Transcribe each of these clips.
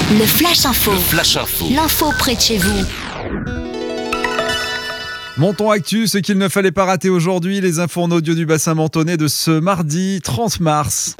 Le Flash Info. L'info près de chez vous. Menton Actu, ce qu'il ne fallait pas rater aujourd'hui, les infos en audio du bassin mentonais de ce mardi 30 mars.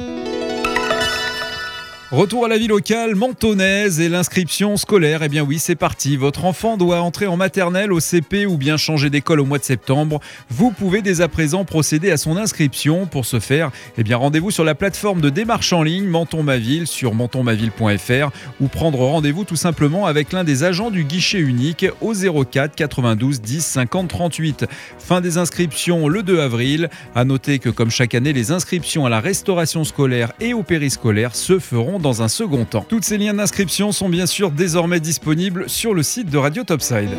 Retour à la vie locale mentonnaise et l'inscription scolaire. Eh bien oui, c'est parti. Votre enfant doit entrer en maternelle, au CP ou bien changer d'école au mois de septembre. Vous pouvez dès à présent procéder à son inscription. Pour ce faire, eh bien rendez-vous sur la plateforme de démarche en ligne Menton Ma Ville sur mentonmaville.fr ou prendre rendez-vous tout simplement avec l'un des agents du guichet unique au 04 92 10 50 38. Fin des inscriptions le 2 avril. À noter que comme chaque année, les inscriptions à la restauration scolaire et au périscolaire se feront dans un second temps. Tous ces liens d'inscription sont bien sûr désormais disponibles sur le site de Radio Topside.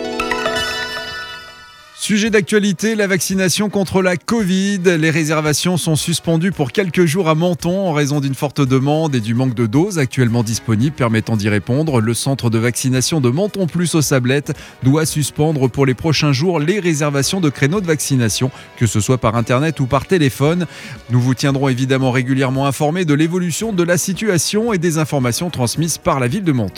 Sujet d'actualité, la vaccination contre la Covid. Les réservations sont suspendues pour quelques jours à Menton en raison d'une forte demande et du manque de doses actuellement disponibles permettant d'y répondre. Le centre de vaccination de Menton Plus aux Sablettes doit suspendre pour les prochains jours les réservations de créneaux de vaccination, que ce soit par internet ou par téléphone. Nous vous tiendrons évidemment régulièrement informés de l'évolution de la situation et des informations transmises par la ville de Menton.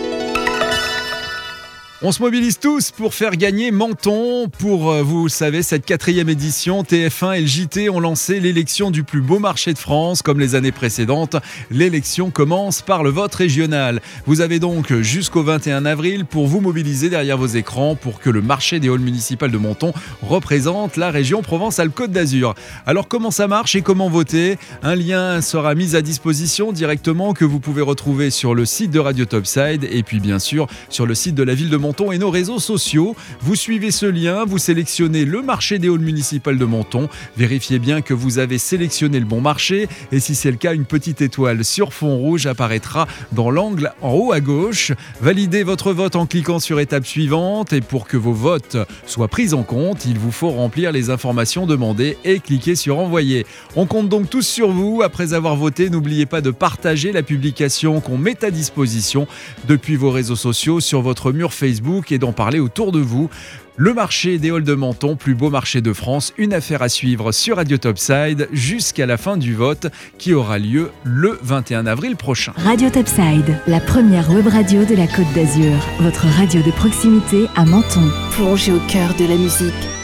On se mobilise tous pour faire gagner Menton. Pour, vous le savez, cette 4e édition, TF1 et le JT ont lancé l'élection du plus beau marché de France. Comme les années précédentes, l'élection commence par le vote régional. Vous avez donc jusqu'au 21 avril pour vous mobiliser derrière vos écrans pour que le marché des halls municipales de Menton représente la région Provence-Alpes-Côte d'Azur. Alors comment ça marche et comment voter ? Un lien sera mis à disposition directement que vous pouvez retrouver sur le site de Radio Topside et puis bien sûr sur le site de la ville de Menton et nos réseaux sociaux. Vous suivez ce lien, vous sélectionnez le marché des halls municipales de Menton. Vérifiez bien que vous avez sélectionné le bon marché et si c'est le cas, une petite étoile sur fond rouge apparaîtra dans l'angle en haut à gauche. Validez votre vote en cliquant sur étape suivante et pour que vos votes soient pris en compte, il vous faut remplir les informations demandées et cliquer sur envoyer. On compte donc tous sur vous. Après avoir voté, n'oubliez pas de partager la publication qu'on met à disposition depuis vos réseaux sociaux sur votre mur Facebook et d'en parler autour de vous. Le marché des halls de Menton, plus beau marché de France, une affaire à suivre sur Radio Topside jusqu'à la fin du vote qui aura lieu le 21 avril prochain. Radio Topside, la première web radio de la Côte d'Azur, votre radio de proximité à Menton. Plongez au cœur de la musique.